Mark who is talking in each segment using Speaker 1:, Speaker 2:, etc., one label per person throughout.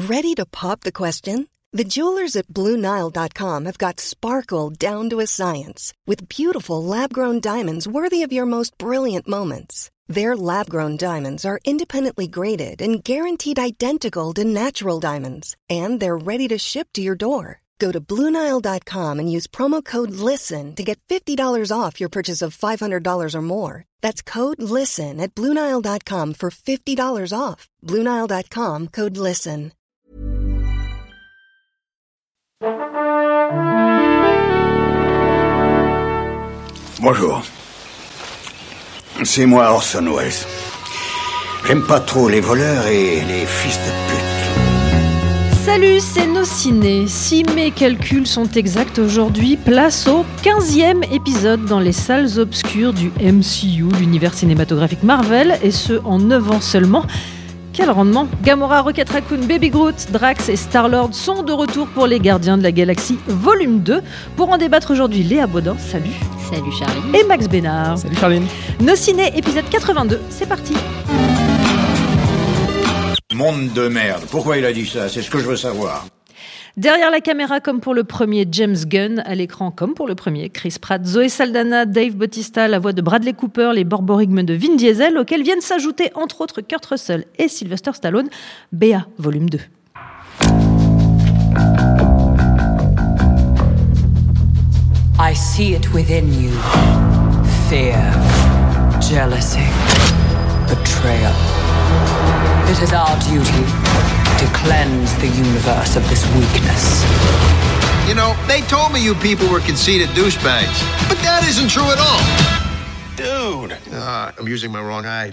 Speaker 1: Ready to pop the question? The jewelers at BlueNile.com have got sparkle down to a science with beautiful lab-grown diamonds worthy of your most brilliant moments. Their lab-grown diamonds are independently graded and guaranteed identical to natural diamonds, and they're ready to ship to your door. Go to BlueNile.com and use promo code LISTEN to get $50 off your purchase of $500 or more. That's code LISTEN at BlueNile.com for $50 off. BlueNile.com, code LISTEN.
Speaker 2: Bonjour. C'est moi Orson Welles. J'aime pas trop les voleurs et les fils de pute.
Speaker 3: Salut, c'est Nos Ciné. Si mes calculs sont exacts aujourd'hui, place au 15e épisode dans les salles obscures du MCU, l'univers cinématographique Marvel, et ce en 9 ans seulement. Quel rendement! Gamora, Rocket Raccoon, Baby Groot, Drax et Star-Lord sont de retour pour les Gardiens de la Galaxie volume 2. Pour en débattre aujourd'hui, Léa Baudin, salut.
Speaker 4: Salut Charline.
Speaker 3: Et Max Bénard.
Speaker 5: Salut Charline.
Speaker 3: Nos Ciné, épisode 82, c'est parti.
Speaker 2: Monde de merde. Pourquoi il a dit ça? C'est ce que je veux savoir.
Speaker 3: Derrière la caméra, comme pour le premier, James Gunn. À l'écran, comme pour le premier, Chris Pratt, Zoé Saldana, Dave Bautista, la voix de Bradley Cooper, les borborigmes de Vin Diesel, auxquels viennent s'ajouter, entre autres, Kurt Russell et Sylvester Stallone. BA, volume 2.
Speaker 6: I see it within you. Fear, jealousy, betrayal. It is our duty to cleanse the universe of this weakness.
Speaker 7: You know, they told me you people were conceited douchebags, but that isn't true at all. Dude! I'm using my wrong eye.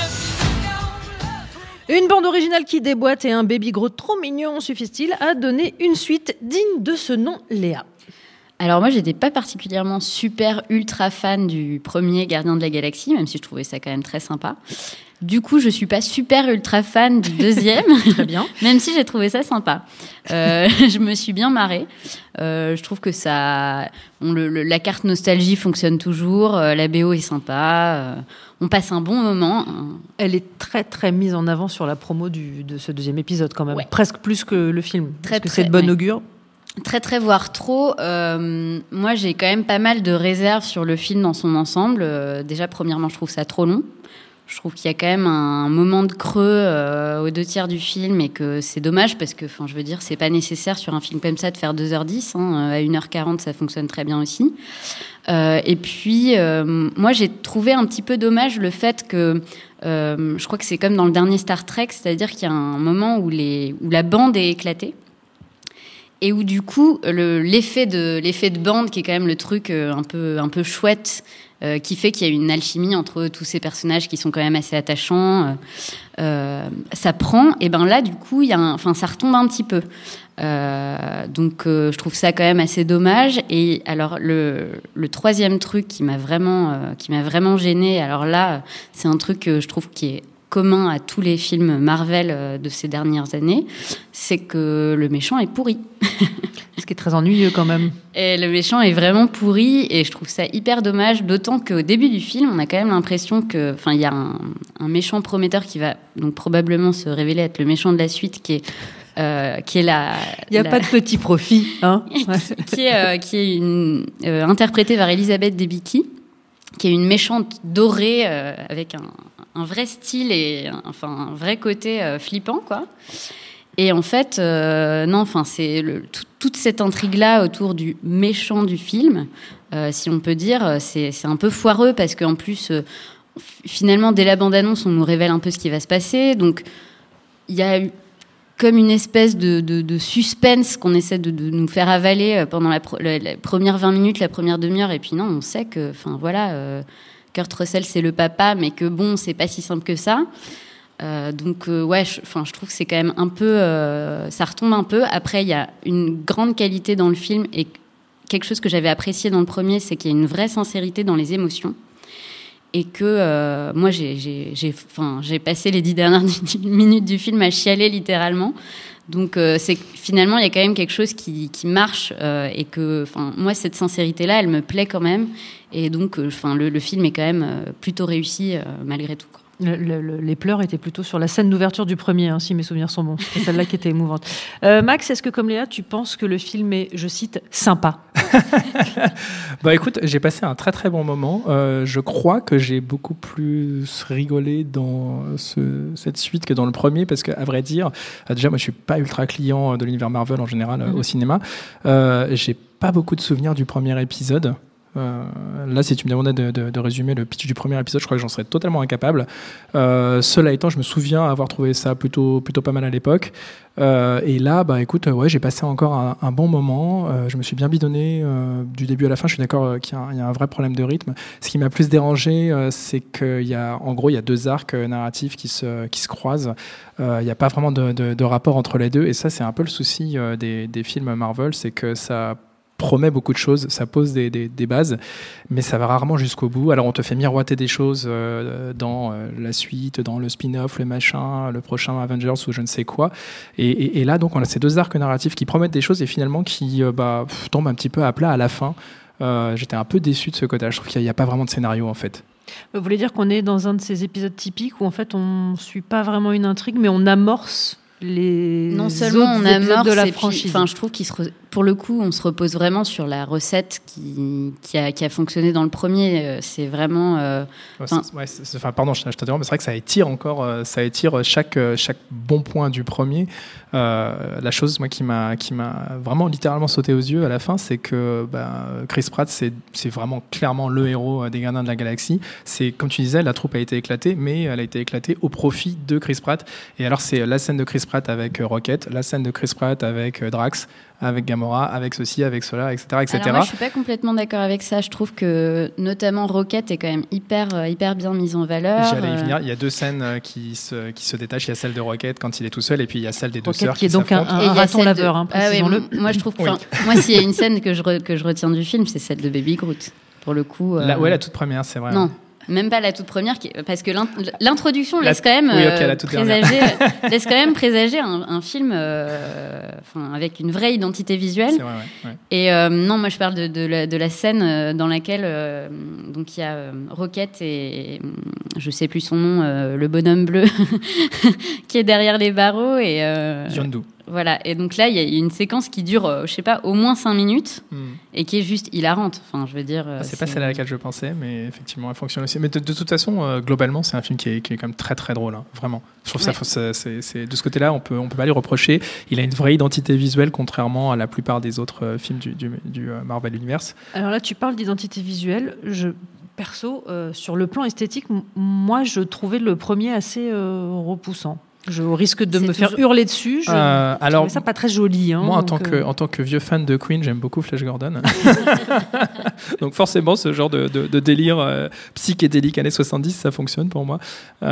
Speaker 3: Une bande originale qui déboîte et un Baby Groot trop mignon suffisent-ils à donner une suite digne de ce nom, Léa?
Speaker 4: Alors moi, j'étais pas particulièrement super ultra fan du premier Gardien de la Galaxie, même si je trouvais ça quand même très sympa. Du coup, je suis pas super ultra fan du deuxième.
Speaker 3: Très bien.
Speaker 4: Même si j'ai trouvé ça sympa. Je me suis bien marrée. Je trouve que ça, la carte nostalgie fonctionne toujours. La BO est sympa. On passe un bon moment.
Speaker 3: Elle est très très mise en avant sur la promo de ce deuxième épisode quand même.
Speaker 4: Ouais.
Speaker 3: Presque plus que le film.
Speaker 4: Très,
Speaker 3: parce que
Speaker 4: très,
Speaker 3: c'est de bon
Speaker 4: ouais.
Speaker 3: augure.
Speaker 4: Très, très, voire trop. Moi, j'ai quand même pas mal de réserves sur le film dans son ensemble. Déjà, premièrement, je trouve ça trop long. Je trouve qu'il y a quand même un moment de creux aux 2/3 du film et que c'est dommage parce que, je veux dire, c'est pas nécessaire sur un film comme ça de faire 2h10. À 1h40, ça fonctionne très bien aussi. Et puis, moi, j'ai trouvé un petit peu dommage le fait que, je crois que c'est comme dans le dernier Star Trek, c'est-à-dire qu'il y a un moment où la bande est éclatée. Et où du coup l'effet de bande, qui est quand même le truc un peu chouette, qui fait qu'il y a une alchimie entre tous ces personnages qui sont quand même assez attachants, ça prend, et ben là du coup ça retombe un petit peu. Donc je trouve ça quand même assez dommage. Et alors le troisième truc qui m'a vraiment gênée, alors là c'est un truc que je trouve qui est commun à tous les films Marvel de ces dernières années, c'est que le méchant est pourri.
Speaker 3: Ce qui est très ennuyeux quand même.
Speaker 4: Et le méchant est vraiment pourri et je trouve ça hyper dommage, d'autant qu'au début du film, on a quand même l'impression que, il y a un méchant prometteur qui va donc probablement se révéler être le méchant de la suite, qui est la...
Speaker 3: Il n'y a pas de petit profit, hein.
Speaker 4: qui est interprétée par Elisabeth Debicki, qui est une méchante dorée avec un vrai style et un vrai côté flippant, quoi. Et en fait, c'est toute cette intrigue-là autour du méchant du film, si on peut dire, c'est un peu foireux parce qu'en plus, finalement, dès la bande-annonce, on nous révèle un peu ce qui va se passer. Donc, il y a eu comme une espèce de suspense qu'on essaie de nous faire avaler pendant la première 20 minutes, la première demi-heure. Et puis non, on sait que, Kurt Russell, c'est le papa, mais que bon, c'est pas si simple que ça. Je trouve que c'est quand même un peu... ça retombe un peu. Après, il y a une grande qualité dans le film et quelque chose que j'avais apprécié dans le premier, c'est qu'il y a une vraie sincérité dans les émotions. Et que moi, j'ai passé les 10 dernières minutes du film à chialer littéralement. Donc, finalement, il y a quand même quelque chose qui marche et que, moi, cette sincérité-là, elle me plaît quand même. Et donc, le film est quand même plutôt réussi malgré tout, quoi.
Speaker 3: Les pleurs étaient plutôt sur la scène d'ouverture du premier, si mes souvenirs sont bons. C'est celle-là qui était émouvante. Max, est-ce que comme Léa, tu penses que le film est, je cite, sympa ?
Speaker 5: Écoute, j'ai passé un très très bon moment. Je crois que j'ai beaucoup plus rigolé dans cette suite que dans le premier, parce qu'à vrai dire, déjà moi je suis pas ultra client de l'univers Marvel en général au cinéma. J'ai pas beaucoup de souvenirs du premier épisode. Là, si tu me demandais de résumer le pitch du premier épisode, je crois que j'en serais totalement incapable. Cela étant, je me souviens avoir trouvé ça plutôt pas mal à l'époque. Et là, écoute, j'ai passé encore un bon moment. Je me suis bien bidonné du début à la fin. Je suis d'accord qu'il y a un vrai problème de rythme. Ce qui m'a plus dérangé, c'est qu'il y a, en gros, il y a deux arcs narratifs qui se croisent. Il n'y a pas vraiment de rapport entre les deux. Et ça, c'est un peu le souci des films Marvel, c'est que ça promet beaucoup de choses, ça pose des bases, mais ça va rarement jusqu'au bout. Alors on te fait miroiter des choses dans la suite, dans le spin-off, le machin, le prochain Avengers ou je ne sais quoi. Et là, donc, on a ces deux arcs narratifs qui promettent des choses et finalement qui tombent un petit peu à plat à la fin. J'étais un peu déçu de ce côté-là. Je trouve qu'il n'y a pas vraiment de scénario, en fait.
Speaker 3: Vous voulez dire qu'on est dans un de ces épisodes typiques où en fait on ne suit pas vraiment une intrigue, mais on amorce
Speaker 4: non seulement on amorce
Speaker 3: de la franchise.
Speaker 4: Je trouve pour le coup, on se repose vraiment sur la recette qui a fonctionné dans le premier. C'est vraiment.
Speaker 5: Pardon, je t'interromps, mais c'est vrai que ça étire encore, chaque bon point du premier. La chose, moi, qui m'a vraiment littéralement sauté aux yeux à la fin, c'est que Chris Pratt, c'est vraiment clairement le héros des Gardiens de la Galaxie. C'est, comme tu disais, la troupe a été éclatée, mais elle a été éclatée au profit de Chris Pratt. Et alors, c'est la scène de Chris Pratt avec Rocket, la scène de Chris Pratt avec Drax, avec Gamora, avec ceci, avec cela, etc.
Speaker 4: Alors moi, je suis pas complètement d'accord avec ça. Je trouve que, notamment, Rocket est quand même hyper bien mise en valeur.
Speaker 5: J'allais y venir. Il y a deux scènes qui se détachent. Il y a celle de Rocket quand il est tout seul, et puis il y a celle des deux sœurs
Speaker 3: qui est donc un raton laveur, précisons-le.
Speaker 4: Moi, je trouve que, moi, s'il y a une scène que je retiens du film, c'est celle de Baby Groot. Pour le coup.
Speaker 5: La toute première, c'est vrai.
Speaker 4: Non. Même pas la toute première, parce que l'introduction laisse quand même présager un film avec une vraie identité visuelle.
Speaker 5: C'est vrai, ouais.
Speaker 4: Et non, moi je parle de la scène dans laquelle donc il y a Rocket et je sais plus son nom, le bonhomme bleu qui est derrière les barreaux et
Speaker 5: Yondu.
Speaker 4: Voilà, et donc là, il y a une séquence qui dure, je sais pas, au moins 5 minutes, et qui est juste hilarante. Enfin, je veux dire...
Speaker 5: c'est pas celle à laquelle je pensais, mais effectivement, elle fonctionne aussi. Mais de toute façon, globalement, c'est un film qui est quand même très très drôle, vraiment. Je trouve c'est de ce côté-là, on peut pas lui reprocher. Il a une vraie identité visuelle, contrairement à la plupart des autres films du Marvel Universe.
Speaker 3: Alors là, tu parles d'identité visuelle. Perso, sur le plan esthétique, moi, je trouvais le premier assez repoussant. Je risque de me faire hurler dessus. Je trouvais ça pas très joli.
Speaker 5: Moi, en tant que vieux fan de Queen, j'aime beaucoup Flash Gordon. Donc forcément, ce genre de délire psychédélique années 70, ça fonctionne pour moi.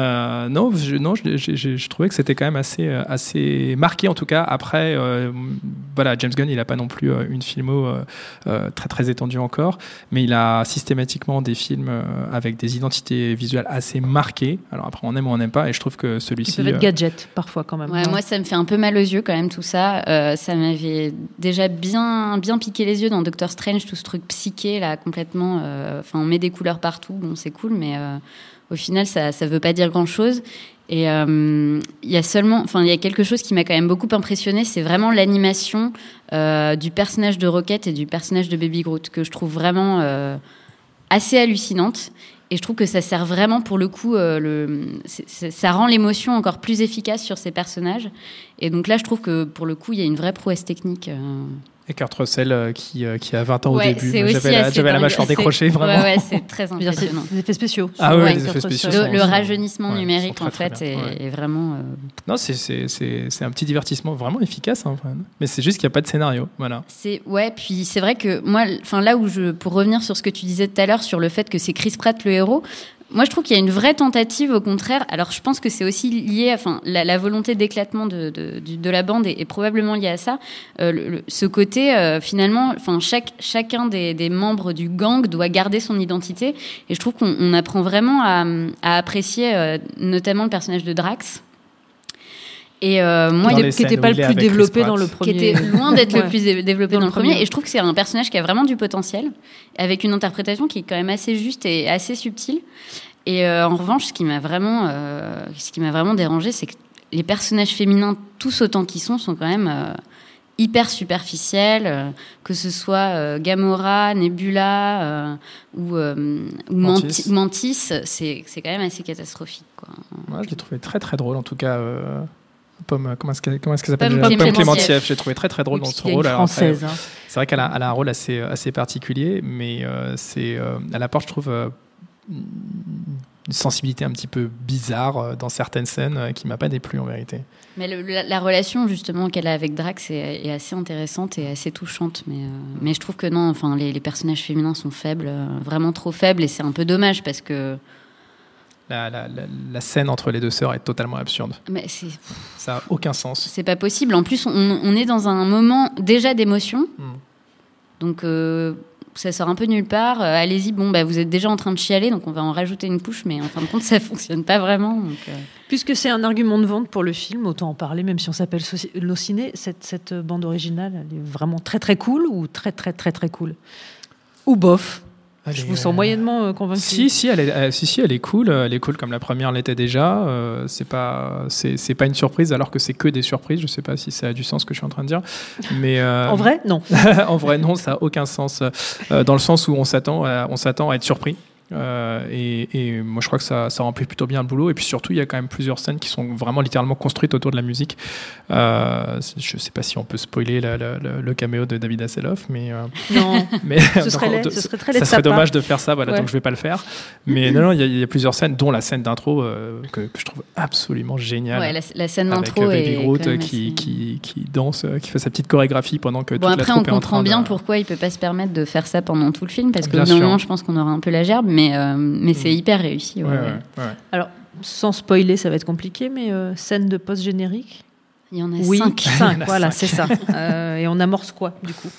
Speaker 5: Je trouvais que c'était quand même assez marqué, en tout cas. Après, James Gunn, il n'a pas non plus une filmo très très étendue encore, mais il a systématiquement des films avec des identités visuelles assez marquées. Alors après, on aime ou on n'aime pas, et je trouve que celui-ci...
Speaker 3: Il peut être gadget parfois quand même.
Speaker 4: Ouais, moi, ça me fait un peu mal aux yeux quand même tout ça. Ça m'avait déjà bien piqué les yeux dans Doctor Strange, tout ce truc psyché là, complètement. On met des couleurs partout, bon, c'est cool, mais au final, ça veut pas dire grand-chose. Et il y a quelque chose qui m'a quand même beaucoup impressionné, c'est vraiment l'animation du personnage de Rocket et du personnage de Baby Groot, que je trouve vraiment assez hallucinante. Et je trouve que ça sert vraiment, pour le coup, ça rend l'émotion encore plus efficace sur ces personnages. Et donc là, je trouve que, pour le coup, il y a une vraie prouesse technique.
Speaker 5: Et Kurt Russell qui a 20 ans au début.
Speaker 4: J'avais
Speaker 5: la mâchoire décrochée, vraiment.
Speaker 4: Ouais, c'est très impressionnant.
Speaker 3: Des effets spéciaux.
Speaker 5: Ah ouais, des effets spéciaux.
Speaker 4: Le rajeunissement numérique, en fait, est vraiment...
Speaker 5: Non, c'est un petit divertissement vraiment efficace. Mais c'est juste qu'il n'y a pas de scénario. Voilà.
Speaker 4: Puis c'est vrai que moi, là où pour revenir sur ce que tu disais tout à l'heure, sur le fait que c'est Chris Pratt le héros... Moi, je trouve qu'il y a une vraie tentative, au contraire. Alors, je pense que c'est aussi lié, la volonté d'éclatement de la bande est probablement liée à ça. Ce côté, finalement, chacun des membres du gang doit garder son identité. Et je trouve qu'on apprend vraiment à apprécier, notamment le personnage de Drax. Et moi,
Speaker 3: qui n'était pas le plus développé dans le premier.
Speaker 4: Qui était loin d'être le plus développé dans le premier. Et je trouve que c'est un personnage qui a vraiment du potentiel, avec une interprétation qui est quand même assez juste et assez subtile. Et en revanche, ce qui m'a vraiment dérangé, c'est que les personnages féminins, tous autant qu'ils sont quand même hyper superficiels, que ce soit Gamora, Nebula ou Mantis, c'est quand même assez catastrophique, quoi.
Speaker 5: Ouais, je l'ai trouvé très très drôle, en tout cas. Pomme, comment est-ce qu'elle s'appelle
Speaker 4: Pomme
Speaker 5: Clémentieff. J'ai trouvé très très drôle dans ce rôle.
Speaker 3: Française.
Speaker 5: Après, c'est vrai qu'elle a un rôle assez particulier, mais elle apporte, je trouve, une sensibilité un petit peu bizarre dans certaines scènes qui m'a pas déplu en vérité.
Speaker 4: Mais la relation justement qu'elle a avec Drax est assez intéressante et assez touchante, mais je trouve que non, enfin les personnages féminins sont faibles, vraiment trop faibles, et c'est un peu dommage parce que
Speaker 5: la scène entre les deux sœurs est totalement absurde.
Speaker 4: Mais
Speaker 5: ça a aucun sens.
Speaker 4: C'est pas possible. En plus, on est dans un moment déjà d'émotion, donc ça sort un peu nulle part. Allez-y, vous êtes déjà en train de chialer, donc on va en rajouter une couche, mais en fin de compte, ça fonctionne pas vraiment. Donc,
Speaker 3: Puisque c'est un argument de vente pour le film, autant en parler, même si on s'appelle Allociné. Cette bande originale, elle est vraiment très très cool ou très très très très cool, ou bof. Je vous sens moyennement convaincu.
Speaker 5: Si, elle est cool. Elle est cool comme la première l'était déjà. C'est pas une surprise, alors que c'est que des surprises. Je sais pas si ça a du sens ce que je suis en train de dire. Mais
Speaker 3: en vrai, non.
Speaker 5: En vrai, non, ça a aucun sens. Dans le sens où on s'attend à être surpris. Et moi je crois que ça remplit plutôt bien le boulot, et puis surtout il y a quand même plusieurs scènes qui sont vraiment littéralement construites autour de la musique. Je sais pas si on peut spoiler le caméo de David Hasselhoff, mais
Speaker 3: non, mais ce serait très laid.
Speaker 5: Ça serait dommage de faire ça, voilà, donc je vais pas le faire, mais non, il y a plusieurs scènes, dont la scène d'intro que je trouve absolument géniale.
Speaker 4: Ouais, la scène d'intro
Speaker 5: avec Baby Groot
Speaker 4: est
Speaker 5: qui danse, qui fait sa petite chorégraphie pendant que toute la troupe
Speaker 4: après on
Speaker 5: est en
Speaker 4: comprend
Speaker 5: train
Speaker 4: bien pourquoi il peut pas se permettre de faire ça pendant tout le film, parce que
Speaker 5: bien
Speaker 4: d'un
Speaker 5: sûr.
Speaker 4: moment je pense qu'on aura un peu la gerbe, mais c'est hyper réussi. Ouais.
Speaker 3: Alors, sans spoiler, ça va être compliqué, mais scène de post-générique.
Speaker 4: Il y en a
Speaker 3: 5, voilà, c'est ça. Et on amorce quoi, du coup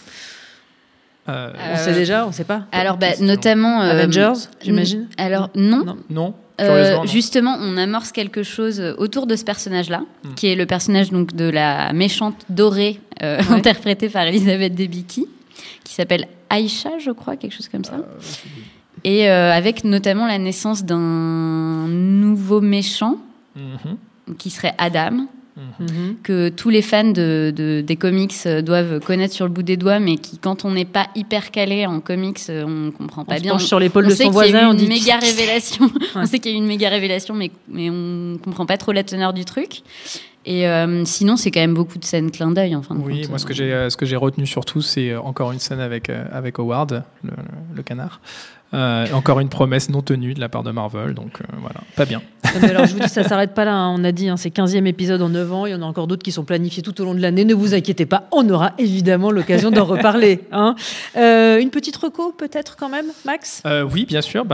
Speaker 3: on sait déjà, on sait pas.
Speaker 4: Alors, notamment...
Speaker 3: Avengers, j'imagine.
Speaker 4: Alors, non.
Speaker 5: Non.
Speaker 4: Justement, on amorce quelque chose autour de ce personnage-là, qui est le personnage donc, de la méchante dorée, interprétée par Elisabeth Debicki, qui s'appelle Aïcha, je crois, quelque chose comme ça. Et avec notamment la naissance d'un nouveau méchant, qui serait Adam, que tous les fans des comics doivent connaître sur le bout des doigts, mais qui, quand on n'est pas hyper calé en comics, on comprend pas bien.
Speaker 3: On se penche sur l'épaule de son voisin, on dit
Speaker 4: méga révélation. On sait qu'il y a eu une méga révélation, mais on comprend pas trop la teneur du truc. Et sinon, c'est quand même beaucoup de scènes clin d'œil, en fin de compte.
Speaker 5: Oui, moi, ce que j'ai retenu surtout, c'est encore une scène avec Howard, le canard. Encore une promesse non tenue de la part de Marvel, donc voilà, pas bien.
Speaker 3: Mais alors, je vous dis, ça s'arrête pas là, hein. On a dit, c'est 15e épisode en 9 ans, il y en a encore d'autres qui sont planifiés tout au long de l'année, ne vous inquiétez pas, on aura évidemment l'occasion d'en reparler. Hein. Une petite reco peut-être quand même, Max ?
Speaker 5: Oui, bien sûr,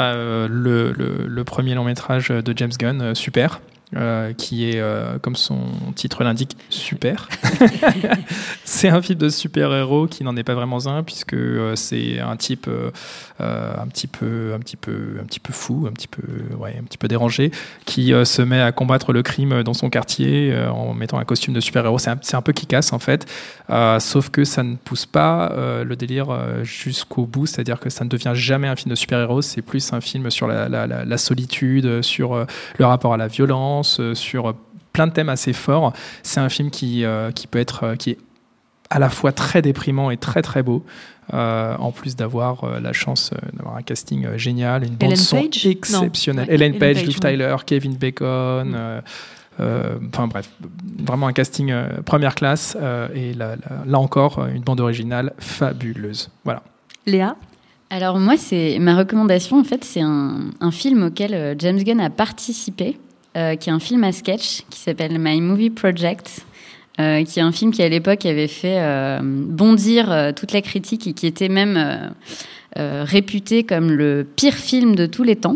Speaker 5: le premier long métrage de James Gunn, Super. Qui est, comme son titre l'indique, super. C'est un film de super-héros qui n'en est pas vraiment un, puisque c'est un type un petit peu fou, un petit peu dérangé, qui se met à combattre le crime dans son quartier en mettant un costume de super-héros. C'est un peu kick-ass en fait, sauf que ça ne pousse pas le délire jusqu'au bout, c'est-à-dire que ça ne devient jamais un film de super-héros, c'est plus un film sur la solitude, sur le rapport à la violence, sur plein de thèmes assez forts. C'est un film qui est à la fois très déprimant et très très beau, en plus d'avoir la chance d'avoir un casting génial, une bande son exceptionnelle. Ellen Page, Liv Tyler, Kevin Bacon, enfin bref, vraiment un casting première classe, et là encore une bande originale fabuleuse. Voilà.
Speaker 3: Léa ?
Speaker 4: Alors moi, ma recommandation, en fait, c'est un film auquel James Gunn a participé, qui est un film à sketch qui s'appelle My Movie Project, qui est un film qui à l'époque avait fait bondir toute la critique et qui était même réputé comme le pire film de tous les temps.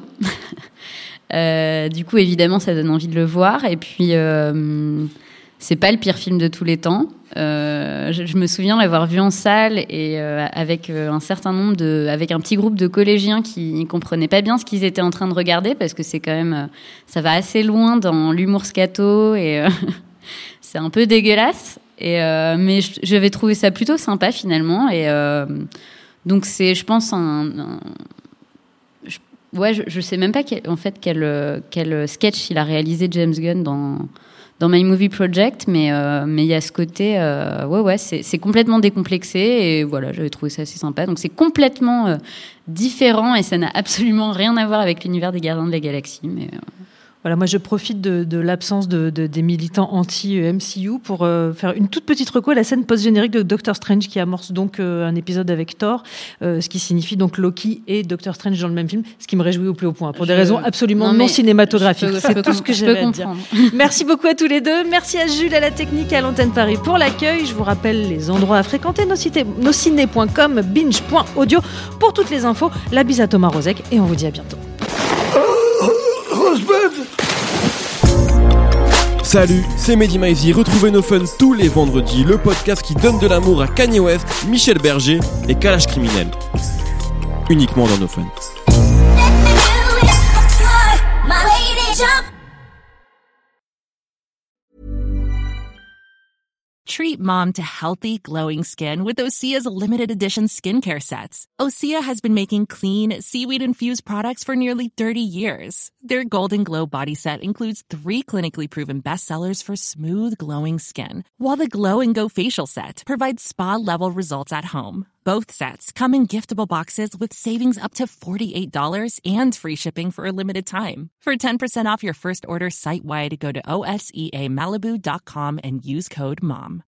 Speaker 4: Du coup, évidemment, ça donne envie de le voir. Et puis, c'est pas le pire film de tous les temps. Je me souviens l'avoir vu en salle et avec un certain nombre avec un petit groupe de collégiens qui comprenaient pas bien ce qu'ils étaient en train de regarder, parce que c'est quand même ça va assez loin dans l'humour scato et c'est un peu dégueulasse. Mais j'avais trouvé ça plutôt sympa finalement, et donc c'est, je pense, Ouais, je sais même pas quel sketch il a réalisé James Gunn dans My Movie Project, mais il y a ce côté, c'est complètement décomplexé, et voilà, j'avais trouvé ça assez sympa. Donc c'est complètement différent, et ça n'a absolument rien à voir avec l'univers des Gardiens de la Galaxie, mais...
Speaker 3: Voilà, moi je profite de l'absence des militants anti-MCU pour faire une toute petite reco à la scène post-générique de Doctor Strange qui amorce donc un épisode avec Thor, ce qui signifie donc Loki et Doctor Strange dans le même film, ce qui me réjouit au plus haut point, pour des raisons absolument non cinématographiques. C'est tout ce que j'avais à dire. Merci beaucoup à tous les deux, merci à Jules à la technique et à l'antenne Paris pour l'accueil. Je vous rappelle les endroits à fréquenter, nosciné.com, binge.audio pour toutes les infos. La bise à Thomas Rozek et on vous dit à bientôt.
Speaker 8: Salut, c'est Mehdi Maizy. Retrouvez No Fun tous les vendredis, le podcast qui donne de l'amour à Kanye West, Michel Berger et Kalash Criminel. Uniquement dans No Fun.
Speaker 9: Treat mom to healthy, glowing skin with Osea's limited edition skincare sets. Osea has been making clean, seaweed-infused products for nearly 30 years. Their Golden Glow body set includes 3 clinically proven bestsellers for smooth, glowing skin, while the Glow and Go facial set provides spa-level results at home. Both sets come in giftable boxes with savings up to $48 and free shipping for a limited time. For 10% off your first order site-wide, go to OSEAMalibu.com and use code MOM.